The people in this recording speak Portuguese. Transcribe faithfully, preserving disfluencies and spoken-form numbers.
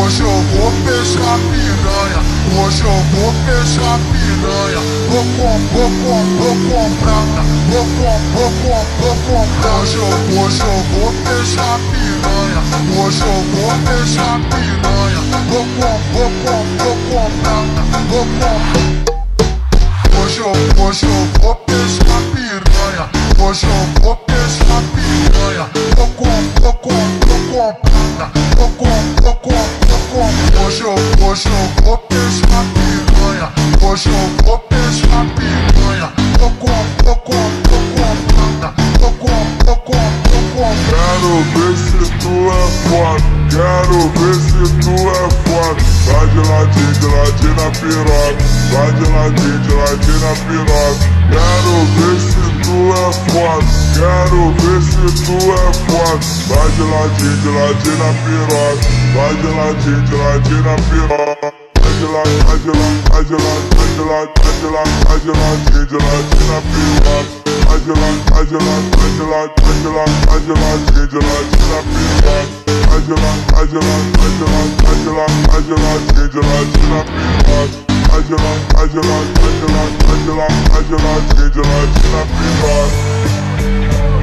Hoje eu vou fechar piranha, hoje eu vou fechar piranha. Vou com, vou com, vou comprar, vou com, vou com, vou comprar. Hoje eu, hoje eu vou fechar piranha, hoje eu vou fechar piranha. Vou com, vou com, vou comprar, vou com. Hoje eu, hoje eu vou fechar piranha, hoje eu vou fechar piranha. Vou com, vou com, vou comprar, vou com, vou com, vou comprar. Hoje eu, hoje eu vou fechar piranha, hoje eu vou fechar piranha. Vou com, vou com, vou comprar, vou com, vou com, vou comprar. Quero ver se tu é foda, quero ver se tu é foda. Vai de ladinho, de ladinho na piroca, vai de ladinho, de ladinho na piroca. Quero ver se tu é foda, quero ver se tu é foda. Vai de ladinho, de ladinho na piroca, vai de ladinho, de ladinho na piroca. Vai de ladinho, vai de ladinho, vai de ladinho, vai de ladinho, vai de ladinho, de ladinho na piroca. Vai de ladinho, vai de ladinho, vai de ladinho, vai de ladinho, de ladinho na piroca. Vai de ladinho, vai de ladinho, vai de ladinho, vai de ladinho, de ladinho na piroca. Vai de ladinho, vai de ladinho, vai de ladinho, vai de ladinho, de ladinho na piroca.